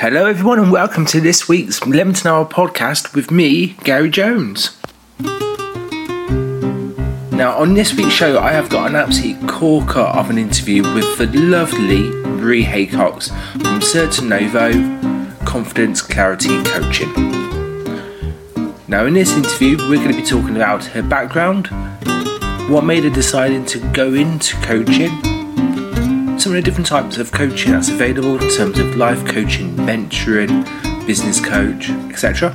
Hello everyone and welcome to this week's Leamington Hour podcast with me, Gary Jones. Now on this week's show I have got an absolute corker of an interview with the lovely Marie Haycox from Certo Novo Confidence, Clarity and Coaching. Now in this interview we're going to be talking about her background, what made her decide to go into coaching, some of the different types of coaching that's available in terms of life coaching, mentoring, business coach, etc.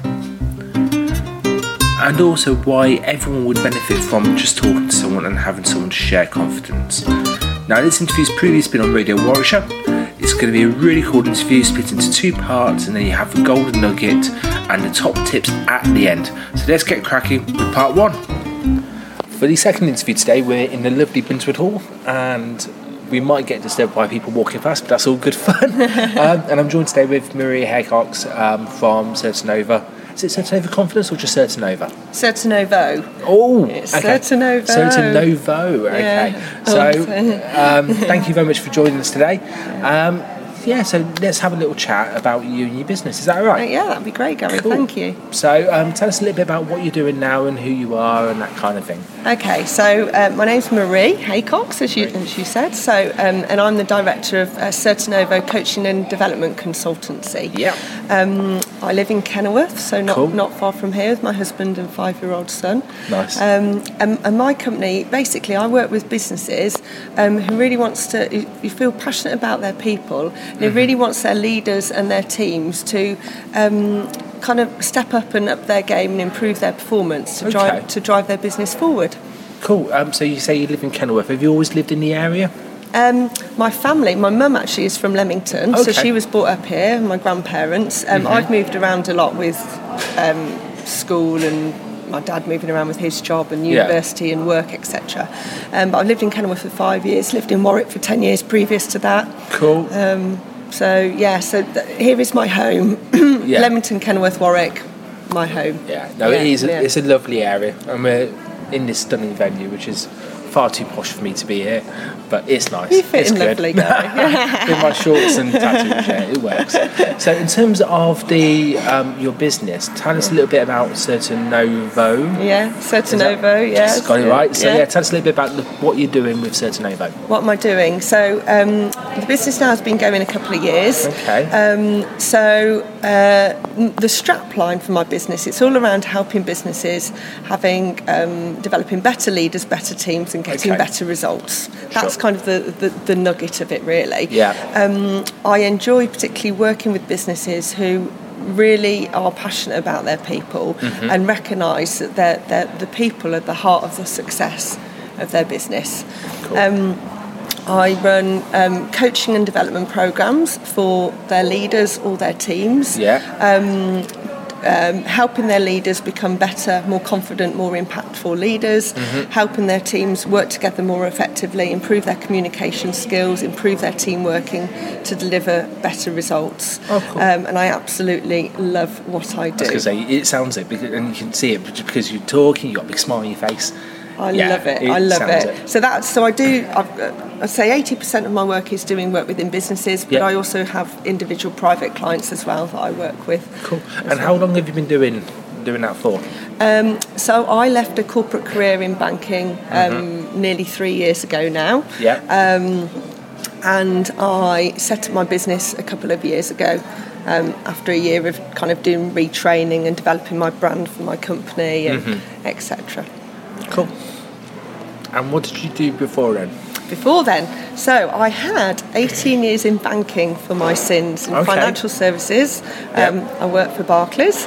And also why everyone would benefit from just talking to someone and having someone to share confidence. Now this interview's previously been on Radio Warwickshire. It's going to be a really cool interview split into two parts, and then you have the golden nugget and the top tips at the end. So let's get cracking with part one. For the second interview today we're in the lovely Binswood Hall, and we might get disturbed by people walking past, but that's all good fun. And I'm joined today with Marie Haycox from Certo Novo. Is it Certo Novo Confidence or just Certo Novo? Certo Novo. Oh, it's okay. Certo Novo. Certo Novo, okay. Yeah. So, thank you very much for joining us today. So let's have a little chat about you and your business. Is that all right? Yeah, that'd be great, Gary. Cool. Thank you. So, tell us a little bit about what you're doing now and who you are and that kind of thing. Okay, so my name's Marie Haycox, as you said. So, and I'm the director of Certo Novo Coaching and Development Consultancy. Yeah. I live in Kenilworth, so Cool. not far from here, with my husband and 5-year-old son. Nice. And my company, basically, I work with businesses who really who feel passionate about their people. They really wants their leaders and their teams to kind of step up and up their game and improve their performance to drive their business forward. Cool. So you say you live in Kenilworth. Have you always lived in the area? My family, my mum actually is from Leamington, so she was brought up here, my grandparents. I've moved around a lot with school and my dad moving around with his job and university and work, etc. But I've lived in Kenilworth for 5 years, lived in Warwick for 10 years previous to that. Cool. Here is my home. Leamington, Kenilworth, Warwick, my home. Yeah, no, it is. It's a lovely area, and we're in this stunning venue, which is far too posh for me to be here, but it's nice. You fit it's in good. lovely, guy. With my shorts and tattoos, it works. So, in terms of your business, tell us a little bit about Certo Novo. Yeah, Certo Novo. Yeah, got it right. So, tell us a little bit about what you're doing with Certo Novo. What am I doing? So, the business now has been going a couple of years. Okay. The strap line for my business, it's all around helping businesses developing better leaders, better teams, and getting better results. That's kind of the nugget of it, really. Yeah. I enjoy particularly working with businesses who really are passionate about their people and recognise that the people are the heart of the success of their business. Cool. I run coaching and development programs for their leaders or their teams. Helping their leaders become better, more confident, more impactful leaders, helping their teams work together more effectively, improve their communication skills, improve their team working to deliver better results. Oh, cool. And I absolutely love what I do. I was going to say, it sounds it, and you can see it because you're talking, you've got a big smile on your face. I love it. So I'd say 80% of my work is doing work within businesses, but I also have individual private clients as well that I work with. Cool. And how long have you been doing that for? So I left a corporate career in banking nearly 3 years ago now. Yeah. And I set up my business a couple of years ago. After a year of kind of doing retraining and developing my brand for my company and etc. Cool. And what did you do before then? So I had 18 years in banking for my sins in financial services. I worked for Barclays.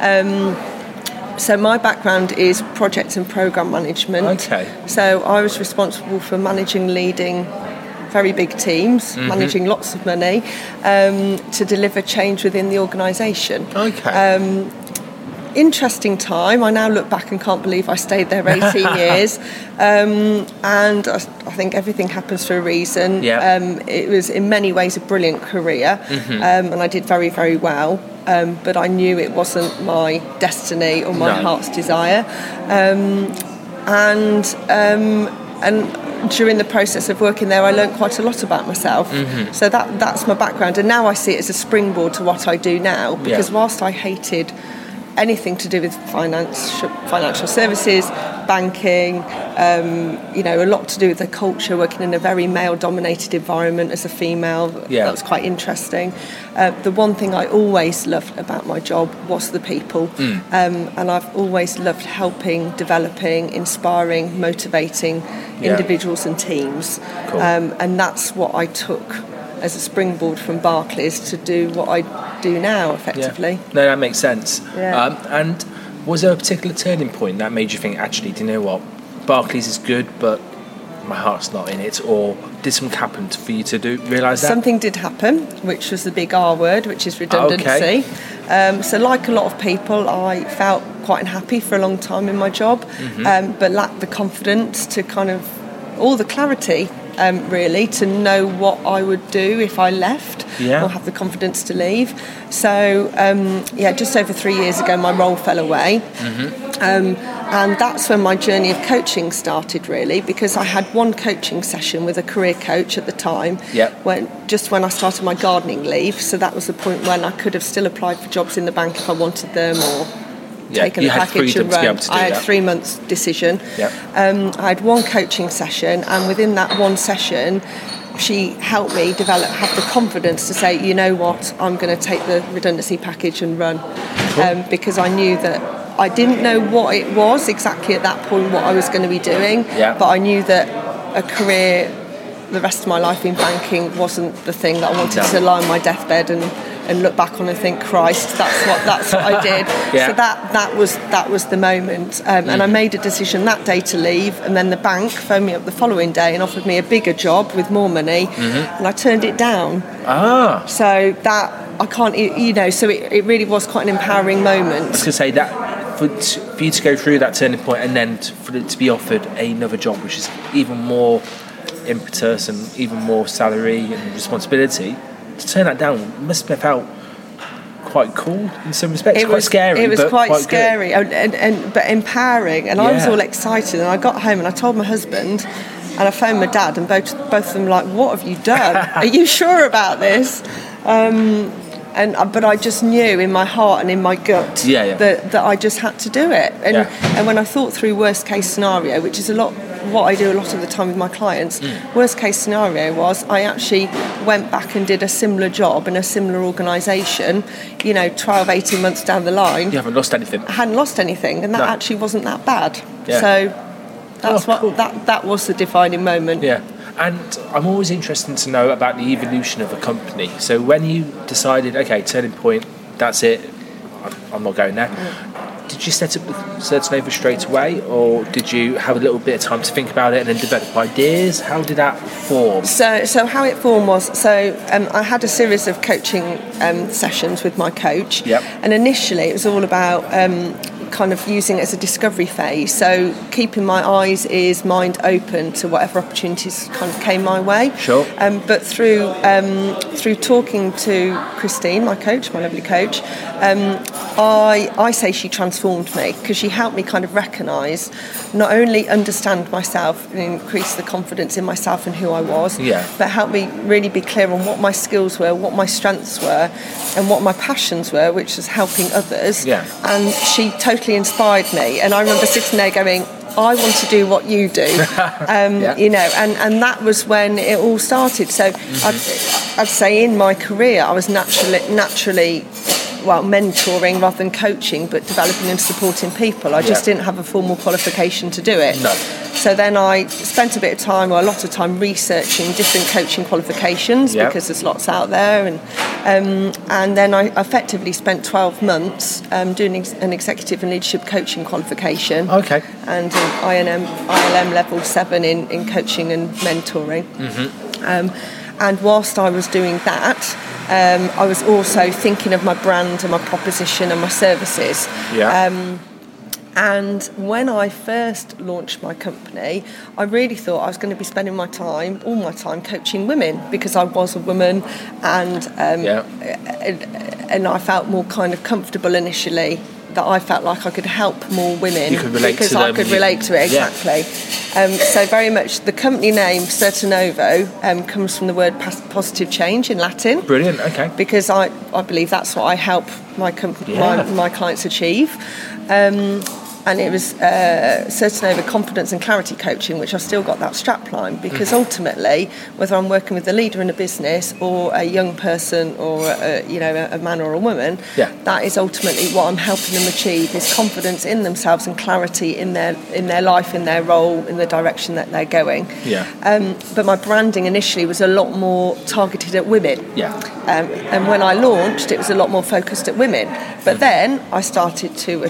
So my background is project and programme management. Okay. So I was responsible for leading very big teams, managing lots of money to deliver change within the organisation. Okay. Interesting time. I now look back and can't believe I stayed there 18 years. And I think everything happens for a reason. It was in many ways a brilliant career, and I did very, very well. But I knew it wasn't my destiny or my heart's desire. and during the process of working there, I learned quite a lot about myself. So that's my background, and now I see it as a springboard to what I do now, because whilst I hated anything to do with financial services, banking, a lot to do with the culture, working in a very male-dominated environment as a female. That was quite interesting. The one thing I always loved about my job was the people, and I've always loved helping, developing, inspiring, motivating individuals and teams. Cool. And that's what I took as a springboard from Barclays to do what I do now, effectively. No, that makes sense. And was there a particular turning point that made you think, actually, do you know what, Barclays is good, but my heart's not in it? Or did something happen for you to realise that? Something did happen, which was the big R word, which is redundancy. So like a lot of people, I felt quite unhappy for a long time in my job, but lacked the confidence to all the clarity, really, to know what I would do if I left, or have the confidence to leave. So, just over 3 years ago, my role fell away. And that's when my journey of coaching started, really, because I had one coaching session with a career coach at the time, when I started my gardening leave. So that was the point when I could have still applied for jobs in the bank if I wanted them, or taken the package and run. I had 3 months decision. I had one coaching session, and within that one session, she helped me have the confidence to say, you know what, I'm going to take the redundancy package and run. Because I knew that I didn't know what it was exactly at that point, what I was going to be doing, but I knew that a career the rest of my life in banking wasn't the thing that I wanted to lie on my deathbed and look back on and think, Christ, that's what I did. So that was the moment, and I made a decision that day to leave, and then the bank phoned me up the following day and offered me a bigger job with more money, and I turned it down. So that I can't, so it really was quite an empowering moment. I was going to say that for you to go through that turning point, and then for it to be offered another job which is even more impetus and even more salary and responsibility, to turn that down must have felt quite cool in some respects. It was quite scary. It was but quite scary but empowering, and I was all excited, and I got home and I told my husband, and I phoned my dad, and both of them were like, what have you done? Are you sure about this? But I just knew in my heart and in my gut that I just had to do it. And when I thought through worst case scenario, which is what I do a lot of the time with my clients, worst case scenario was I actually went back and did a similar job in a similar organisation, 12, 18 months down the line. You haven't lost anything. I hadn't lost anything, and that actually wasn't that bad. So that's that was the defining moment. And I'm always interested to know about the evolution of a company. So when you decided, okay, turning point, that's it, I'm not going there, did you set up Certain Nova straight away, or did you have a little bit of time to think about it and then develop ideas? How did that form? So how it formed was, I had a series of coaching sessions with my coach, and initially it was all about kind of using it as a discovery phase, so keeping my eyes, ears, mind open to whatever opportunities kind of came my way. But through talking to Christine, my coach, my lovely coach, I say she transformed me, because she helped me kind of recognise, not only understand myself and increase the confidence in myself and who I was, but helped me really be clear on what my skills were, what my strengths were, and what my passions were, which was helping others. And she totally inspired me, and I remember sitting there going, I want to do what you do, and that was when it all started. So I'd say in my career I was naturally mentoring rather than coaching, but developing and supporting people. I just didn't have a formal qualification to do it. So then I spent a lot of time researching different coaching qualifications, because there's lots out there, and then I effectively spent 12 months doing an executive and leadership coaching qualification, and an ILM level 7 in coaching and mentoring. And whilst I was doing that, I was also thinking of my brand and my proposition and my services. And when I first launched my company, I really thought I was going to be spending all my time coaching women, because I was a woman, and I felt more kind of comfortable initially that I felt like I could help more women because I could relate to it, exactly. So very much the company name Certenovo comes from the word positive change in Latin. Brilliant, okay. Because I believe that's what I help my clients achieve. And it was Certenovo Confidence and Clarity Coaching, which I've still got that strapline, because ultimately, whether I'm working with a leader in a business or a young person or a man or a woman, that is ultimately what I'm helping them achieve, is confidence in themselves and clarity in their life, in their role, in the direction that they're going. But my branding initially was a lot more targeted at women. And when I launched, it was a lot more focused at women. But then I started to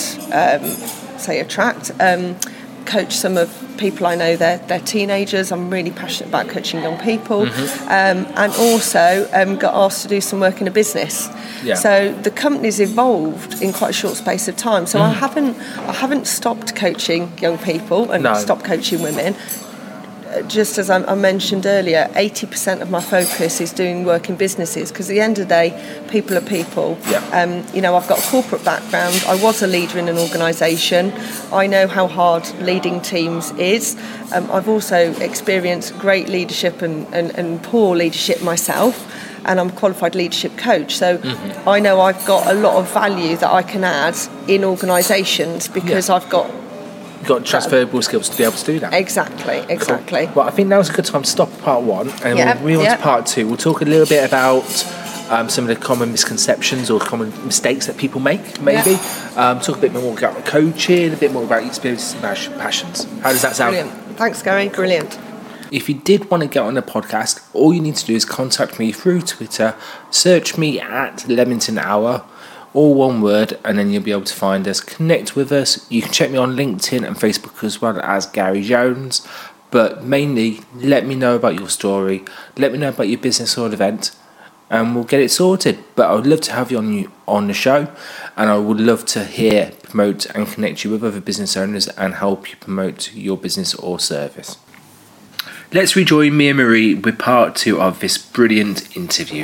coach some of people I know, they're teenagers. I'm really passionate about coaching young people, and also got asked to do some work in a business. So the company's evolved in quite a short space of time. So I haven't stopped coaching young people and stopped coaching women. Just as I mentioned earlier, 80% of my focus is doing work in businesses, because at the end of the day, people are people. I've got a corporate background. I was a leader in an organisation. I know how hard leading teams is. I've also experienced great leadership and poor leadership myself, and I'm a qualified leadership coach. So I know I've got a lot of value that I can add in organisations, because I've got transferable skills to be able to do that. Exactly. Cool. Well, I think now's a good time to stop part one, and we'll move on to part two. We'll talk a little bit about some of the common misconceptions or common mistakes that people make, maybe. Talk a bit more about coaching, a bit more about experiences and passions. How does that sound? Brilliant. Thanks, Gary. Brilliant. If you did want to get on the podcast, all you need to do is contact me through Twitter, search me at Leamington Hour, all one word, and then you'll be able to find us, connect with us. You can check me on LinkedIn and Facebook as well as Gary Jones, but mainly let me know about your story, let me know about your business or event, and we'll get it sorted. But I would love to have you on the show, and I would love to hear, promote and connect you with other business owners and help you promote your business or service. Let's rejoin me and Marie with part two of this brilliant interview.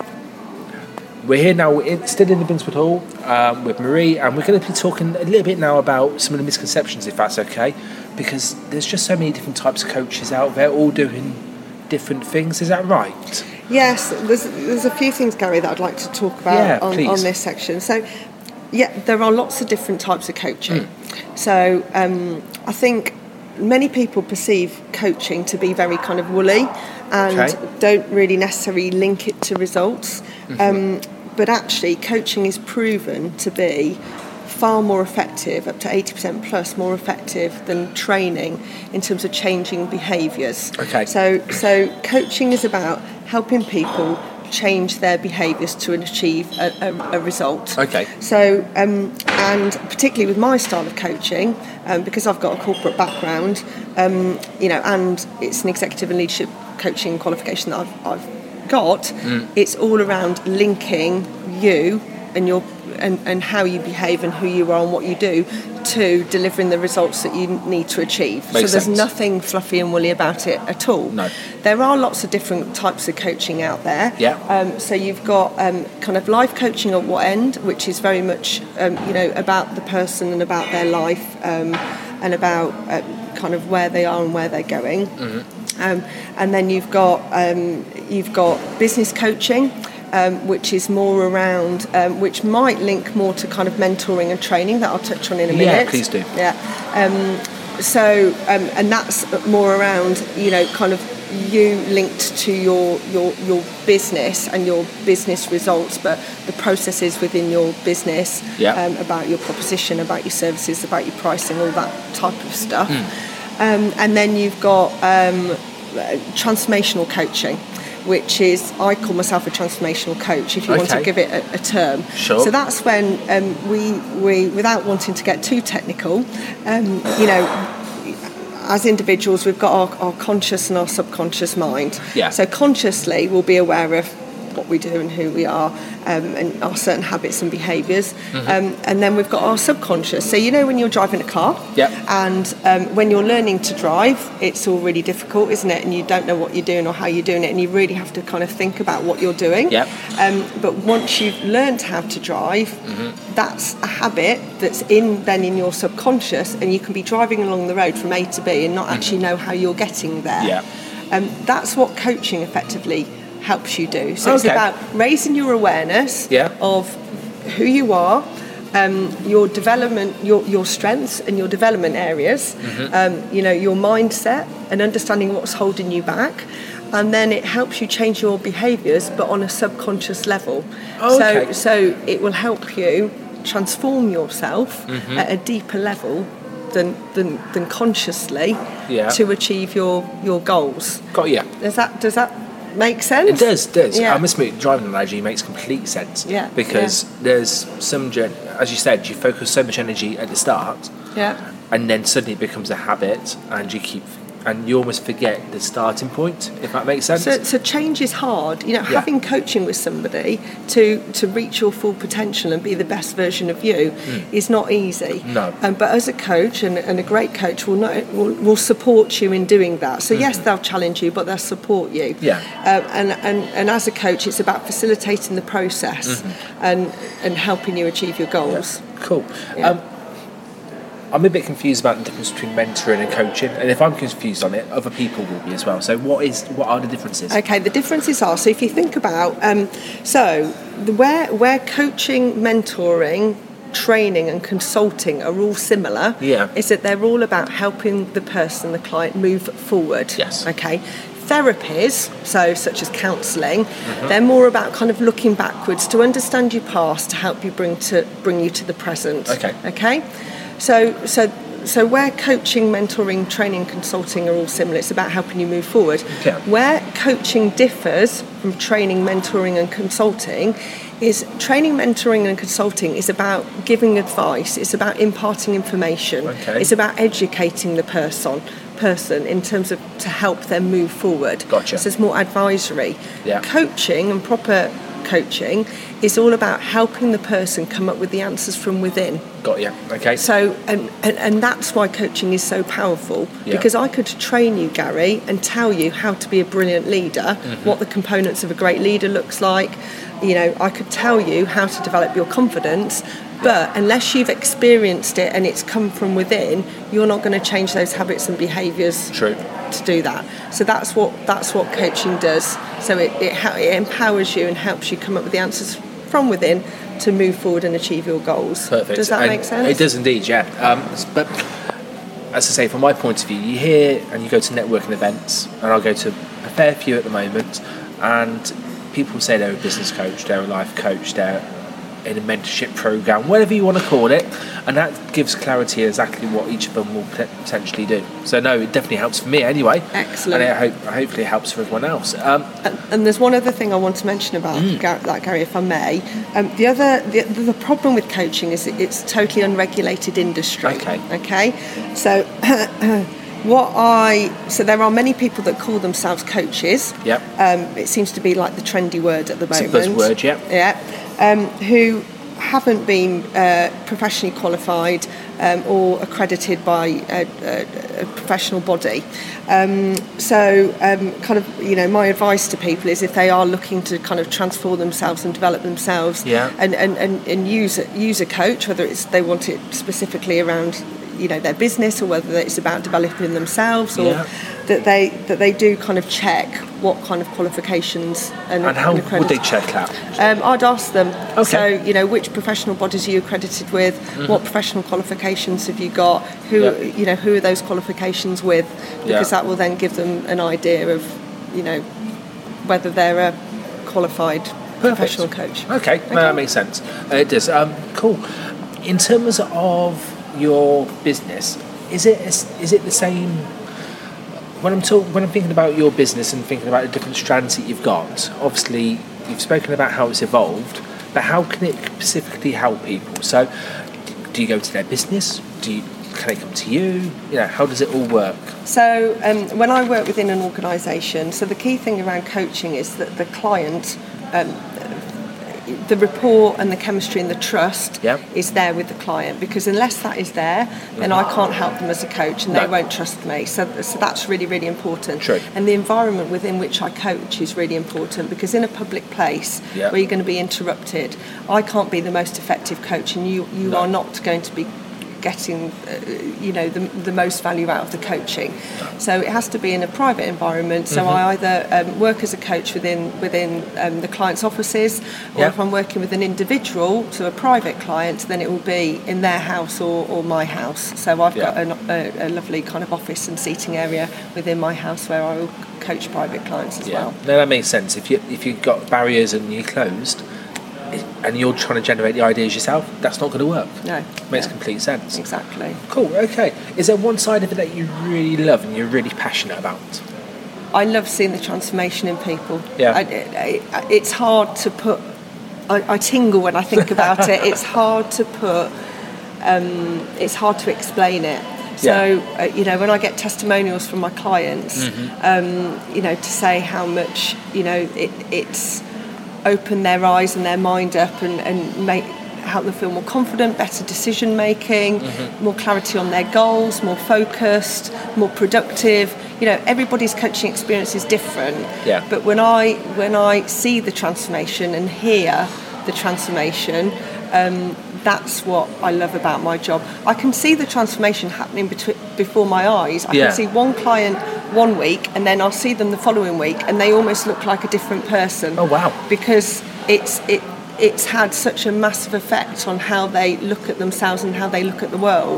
We're here now, still in the Binswood Hall with Marie, and we're going to be talking a little bit now about some of the misconceptions, if that's okay, because there's just so many different types of coaches out there, all doing different things. Is that right? Yes, there's a few things, Gary, that I'd like to talk about on this section. So, there are lots of different types of coaching. So, I think many people perceive coaching to be very kind of woolly and don't really necessarily link it to results. But actually, coaching is proven to be far more effective, up to 80% plus more effective than training in terms of changing behaviours. So coaching is about helping people change their behaviours to achieve a result. So, and particularly with my style of coaching, because I've got a corporate background, and it's an executive and leadership coaching qualification that I've got, it's all around linking you and your and how you behave and who you are and what you do to delivering the results that you need to achieve. Makes so there's sense. Nothing fluffy and woolly about it at all. No. There are lots of different types of coaching out there. So you've got kind of life coaching at one end, which is very much about the person and about their life and about kind of where they are and where they're going. And then you've got business coaching, which is more around, which might link more to kind of mentoring and training that I'll touch on in a minute. Yeah, please do. And that's more around, kind of you linked to your business and your business results, but the processes within your business, about your proposition, about your services, about your pricing, all that type of stuff. And then you've got transformational coaching, which is, I call myself a transformational coach, if you want to give it a term. Sure. So that's when we, without wanting to get too technical, as individuals, we've got our conscious and our subconscious mind. So consciously, we'll be aware of what we do and who we are, and our certain habits and behaviours. And then we've got our subconscious. So when you're driving a car, and when you're learning to drive, it's all really difficult, isn't it? And you don't know what you're doing or how you're doing it, and you really have to kind of think about what you're doing. But once you've learned how to drive, that's a habit that's in your subconscious, and you can be driving along the road from A to B and not actually know how you're getting there. That's what coaching effectively helps you do. So it's about raising your awareness of who you are, your development, your strengths and your development areas, your mindset, and understanding what's holding you back. And then it helps you change your behaviours, but on a subconscious level. So it will help you transform yourself at a deeper level than consciously to achieve your goals. Got you. Does that make sense? It does. I must admit, driving analogy makes complete sense. Because there's some, as you said, you focus so much energy at the start, and then suddenly it becomes a habit, and you almost forget the starting point, if that makes sense. So change is hard. Having coaching with somebody to reach your full potential and be the best version of you is not easy. No. But as a coach, and a great coach will support you in doing that. So yes, they'll challenge you, but they'll support you. And as a coach, it's about facilitating the process and helping you achieve your goals. Cool. I'm a bit confused about the difference between mentoring and coaching, and if I'm confused on it, other people will be as well. So what are the differences? Okay, the differences are, so if you think about, where coaching, mentoring, training and consulting are all similar, is that they're all about helping the person, the client, move forward. Okay. Therapies, such as counselling, they're more about kind of looking backwards to understand your past to help you bring you to the present. Okay. So where coaching, mentoring, training, consulting are all similar, it's about helping you move forward. Where coaching differs from training, mentoring and consulting is training, mentoring and consulting is about giving advice, it's about imparting information, it's about educating the person in terms of to help them move forward. Gotcha. So it's more advisory. Coaching and proper coaching is all about helping the person come up with the answers from within. Got you. Okay. So and that's why coaching is so powerful, because I could train you, Gary, and tell you how to be a brilliant leader, what the components of a great leader looks like. I could tell you how to develop your confidence, but unless you've experienced it and it's come from within, you're not going to change those habits and behaviours to do that. So that's what coaching does. So it empowers you and helps you come up with the answers from within to move forward and achieve your goals. Perfect. Does that make sense? It does indeed, yeah. But as I say, from my point of view, you hear and you go to networking events, and I'll go to a fair few at the moment, and people say they're a business coach, they're a life coach, they're in a mentorship program, whatever you want to call it, and that gives clarity exactly what each of them will potentially do. So no, it definitely helps for me anyway. Excellent. And hopefully it helps for everyone else. And there's one other thing I want to mention about Gary, if I may. The problem with coaching is it's a totally unregulated industry. Okay. So so there are many people that call themselves coaches. It seems to be like the trendy word at the moment. It's a buzzword, who haven't been professionally qualified or accredited by a professional body. My advice to people is if they are looking to kind of transform themselves and develop themselves, and use a coach, whether they want it specifically around their business, or whether it's about developing themselves, or that they do kind of check what kind of qualifications and how would they check that? I'd ask them. So which professional bodies are you accredited with? What professional qualifications have you got? Who are those qualifications with? Because that will then give them an idea of whether they're a qualified professional coach. Okay. No, that makes sense. It does. Cool. In terms of your business, is it the same? When I'm thinking about your business and thinking about the different strands that you've got, obviously you've spoken about how it's evolved, but how can it specifically help people? So, do you go to their business? Can they come to you? How does it all work? So, when I work within an organisation, so the key thing around coaching is that the client the rapport and the chemistry and the trust is there with the client, because unless that is there, then I can't help them as a coach, and they won't trust me. So that's really, really important. True. And the environment within which I coach is really important, because in a public place where you're going to be interrupted, I can't be the most effective coach, and you are not going to be getting the most value out of the coaching. So it has to be in a private environment. So I either work as a coach within the client's offices, or if I'm working with an individual, so a private client, then it will be in their house or my house. So I've got a lovely kind of office and seating area within my house where I will coach private clients as well. No, that makes sense. If you've got barriers and you're closed, and you're trying to generate the ideas yourself, that's not going to work. No. Makes complete sense. Exactly. Cool, okay. Is there one side of it that you really love and you're really passionate about? I love seeing the transformation in people. Yeah. It's hard to put... I tingle when I think about it. It's hard to put... it's hard to explain it. So, when I get testimonials from my clients, to say how much, it's opened their eyes and their mind up and help them feel more confident, better decision making, more clarity on their goals, more focused, more productive. Everybody's coaching experience is different. Yeah. But when I see the transformation and hear the transformation, that's what I love about my job. I can see the transformation happening before my eyes. I can see one client one week, and then I'll see them the following week, and they almost look like a different person. Oh wow! Because it's had such a massive effect on how they look at themselves and how they look at the world.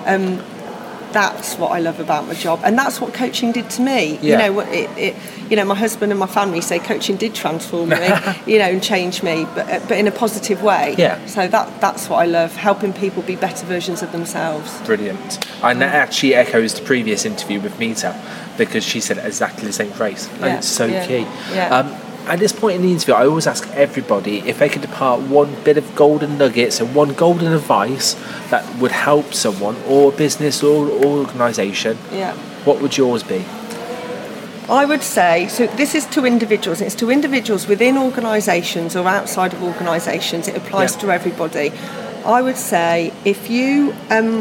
That's what I love about my job, and that's what coaching did to me. My husband and my family say coaching did transform me, and change me, but in a positive way. Yeah. So that's what I love, helping people be better versions of themselves. Brilliant. And that actually echoes the previous interview with Mita, because she said exactly the same phrase. And it's so key. Yeah. At this point in the interview, I always ask everybody if they could depart one bit of golden nuggets and one golden advice that would help someone, or business or organisation. Yeah. What would yours be? I would say, so this is to individuals. It's to individuals within organisations or outside of organisations. It applies to everybody. I would say if you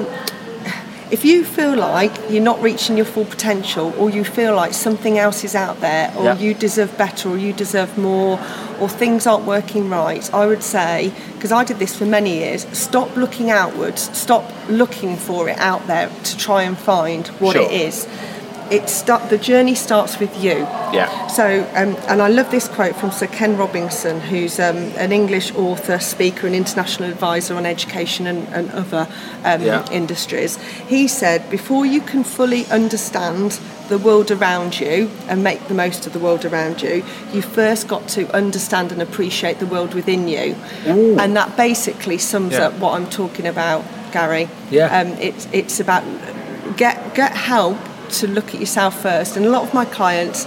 feel like you're not reaching your full potential, or you feel like something else is out there, or you deserve better, or you deserve more, or things aren't working right, I would say, because I did this for many years, stop looking outwards, stop looking for it out there to try and find what it is. The journey starts with you. Yeah. So, and I love this quote from Sir Ken Robinson, who's an English author, speaker, and international advisor on education and other industries. He said, before you can fully understand the world around you and make the most of the world around you, you first got to understand and appreciate the world within you. Ooh. And that basically sums up what I'm talking about, Gary. Yeah. It's about get help to look at yourself first. And a lot of my clients,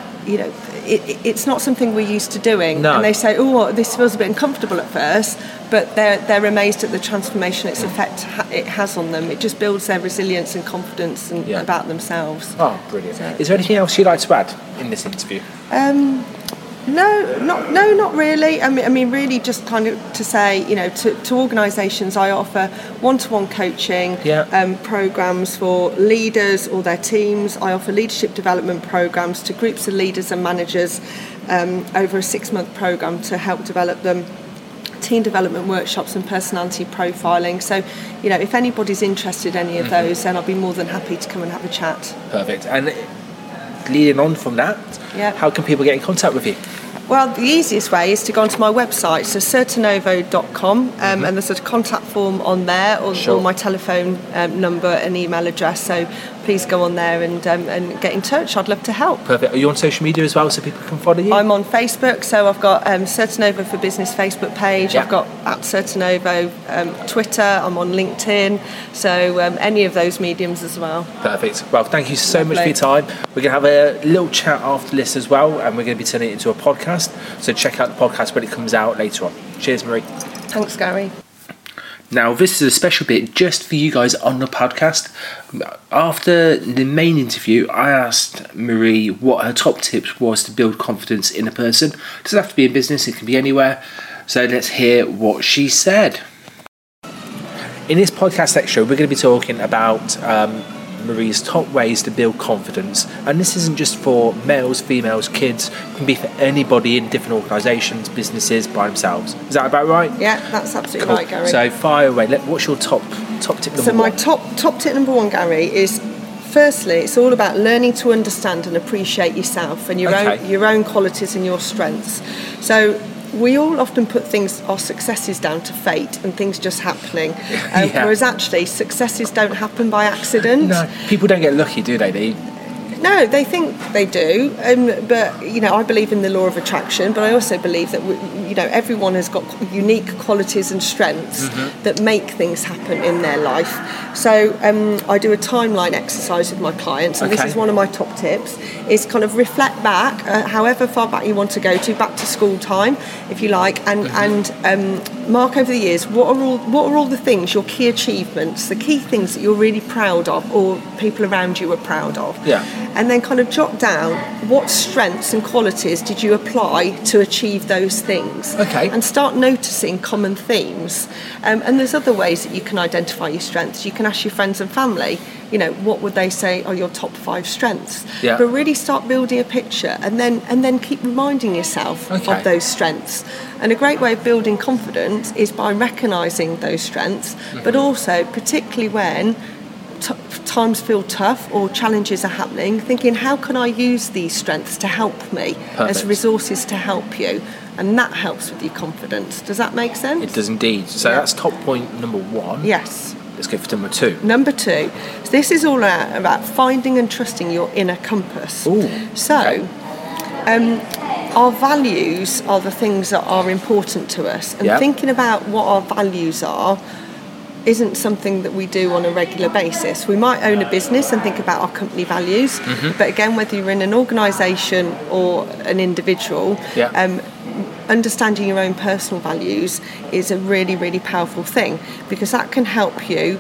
it's not something we're used to doing. No. And they say, this feels a bit uncomfortable at first, but they're amazed at the transformation its effect it has on them. It just builds their resilience and confidence about themselves. Oh, brilliant. So, is there anything else you'd like to add in this interview? No, not really. I mean, really, just kind of to say, to organisations, I offer one-to-one coaching programs for leaders or their teams. I offer leadership development programs to groups of leaders and managers over a 6-month program to help develop them. Team development workshops and personality profiling. So, if anybody's interested in any of those, then I'll be more than happy to come and have a chat. Perfect. And leading on from that, how can people get in contact with you? Well, the easiest way is to go onto my website, so certenovo.com, and there's a contact form on there, or my telephone number and email address. So please go on there and get in touch. I'd love to help. Perfect. Are you on social media as well, so people can follow you? I'm on Facebook, so I've got Certenovo for Business Facebook page. I've got @Certenovo Twitter. I'm on LinkedIn. So any of those mediums as well. Perfect. Well, thank you so much for your time. We're going to have a little chat after this as well, and we're going to be turning it into a podcast. So check out the podcast when it comes out later on. Cheers, Marie. Thanks, Gary. Now, this is a special bit just for you guys on the podcast. After the main interview, I asked Marie what her top tips was to build confidence in a person. It doesn't have to be in business, it can be anywhere. So let's hear what she said. In this podcast extra, we're going to be talking about Marie's top ways to build confidence, and this isn't just for males, females, kids. It can be for anybody in different organisations, businesses, by themselves. Is that about right? Yeah, that's absolutely right, Gary. So fire away. What's your top tip number one? So my top tip number one, Gary, is firstly, it's all about learning to understand and appreciate yourself and your own qualities and your strengths. So we all often put our successes down to fate and things just happening, whereas actually successes don't happen by accident. No, people don't get lucky, do they? No, they think they do, but I believe in the law of attraction. But I also believe that everyone has got unique qualities and strengths that make things happen in their life. So I do a timeline exercise with my clients, and this is one of my top tips: is kind of reflect back, however far back you want to go to, back to school time, if you like, and mark over the years what are all the things, your key achievements, the key things that you're really proud of, or people around you are proud of. Yeah. And then kind of jot down what strengths and qualities did you apply to achieve those things. Okay. And start noticing common themes. And there's other ways that you can identify your strengths. You can ask your friends and family, what would they say are your top 5 strengths? Yeah. But really start building a picture, and then keep reminding yourself of those strengths. And a great way of building confidence is by recognising those strengths, but also particularly when times feel tough or challenges are happening, thinking, how can I use these strengths to help me? Perfect. As resources to help you, and that helps with your confidence. Does that make sense? It does indeed. So that's top point number 1. Yes. Let's go for number 2. Number 2. So this is all about finding and trusting your inner compass. Ooh. So our values are the things that are important to us, and thinking about what our values are isn't something that we do on a regular basis. We might own a business and think about our company values, but again, whether you're in an organisation or an individual, understanding your own personal values is a really, really powerful thing, because that can help you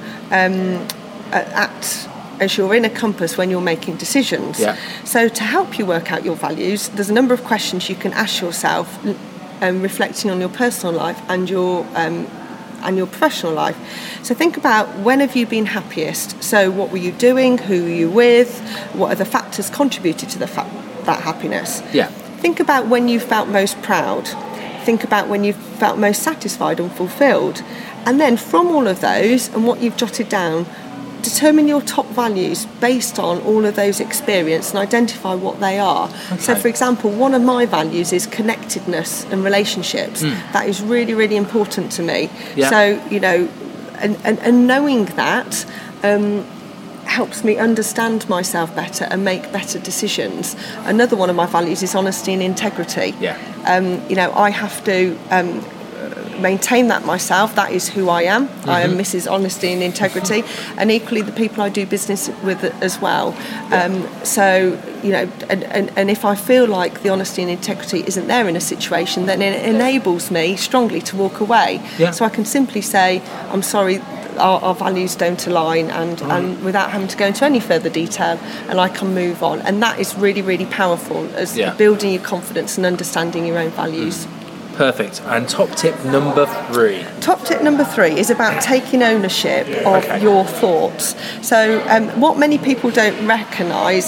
act as your inner compass when you're making decisions. Yeah. So to help you work out your values, there's a number of questions you can ask yourself, reflecting on your personal life and your professional life. So think about, when have you been happiest? So what were you doing? Who were you with? What are the factors contributed to that happiness? Yeah. Think about when you felt most proud. Think about when you felt most satisfied and fulfilled. And then from all of those and what you've jotted down, determine your top values based on all of those experiences and identify what they are. Okay. So, for example, one of my values is connectedness and relationships. That is really, really important to me. Yeah. So, and knowing that helps me understand myself better and make better decisions. Another one of my values is honesty and integrity. Yeah. I have to maintain that myself. That is who I am. I am Mrs. Honesty and Integrity, and equally the people I do business with as well. So, and if I feel like the honesty and integrity isn't there in a situation, then it enables me strongly to walk away. Yeah. So I can simply say, I'm sorry, our values don't align, and without having to go into any further detail, and I can move on. And that is really, really powerful as building your confidence and understanding your own values. Perfect. And top tip number 3? Top tip number 3 is about taking ownership of your thoughts. So what many people don't recognise,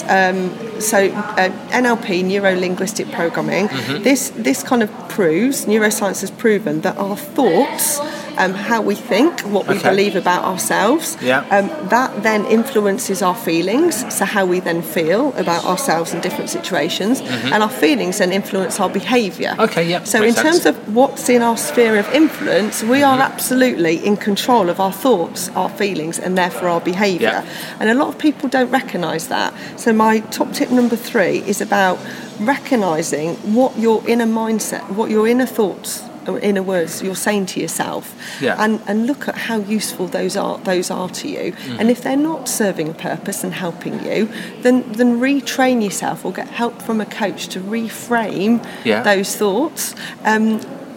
NLP, neuro-linguistic programming, this kind of proves, neuroscience has proven that our thoughts, how we think, what we believe about ourselves, that then influences our feelings, so how we then feel about ourselves in different situations, and our feelings then influence our behaviour. So in terms of what's in our sphere of influence, we are absolutely in control of our thoughts, our feelings, and therefore our behaviour. And a lot of people don't recognise that. So my top tip number 3 is about recognising what your inner mindset, what your inner thoughts, or inner words you're saying to yourself, and look at how useful those are to you. And if they're not serving a purpose and helping you, then retrain yourself or get help from a coach to reframe those thoughts.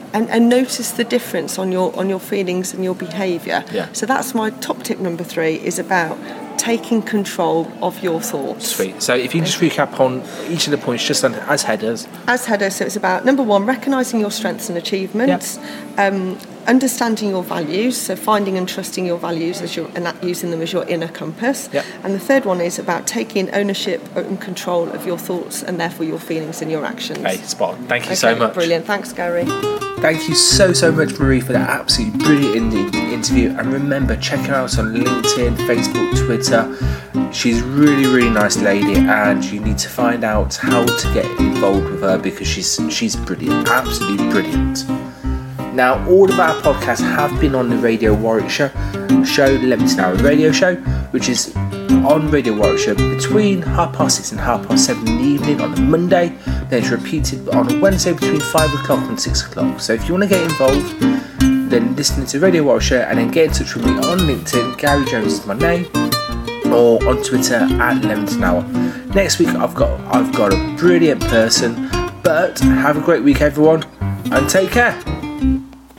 and notice the difference on your feelings and your behaviour. Yeah. So that's my top tip number 3, is about taking control of your thoughts. Sweet. So if you can just recap on each of the points just as headers. As headers, so it's about, number 1, recognising your strengths and achievements, understanding your values, so finding and trusting your values and using them as your inner compass. Yep. And the third one is about taking ownership and control of your thoughts and therefore your feelings and your actions. Okay, spot on. Thank you so much. Brilliant. Thanks, Gary. Thank you so much, Marie, for that absolutely brilliant interview. And remember, check her out on LinkedIn, Facebook, Twitter. She's a really nice lady, and you need to find out how to get involved with her because she's brilliant, absolutely brilliant. Now, all of our podcasts have been on the Radio Warwickshire show, the 11 Hour radio show, which is on Radio Warwickshire between 6:30 and 7:30 in the evening on a Monday. Then it's repeated on a Wednesday between 5 o'clock and 6 o'clock. So if you want to get involved, then listen to Radio Warwickshire and then get in touch with me on LinkedIn. Gary Jones is my name, or on Twitter at 11 Hour. Next week I've got a brilliant person. But have a great week, everyone, and take care.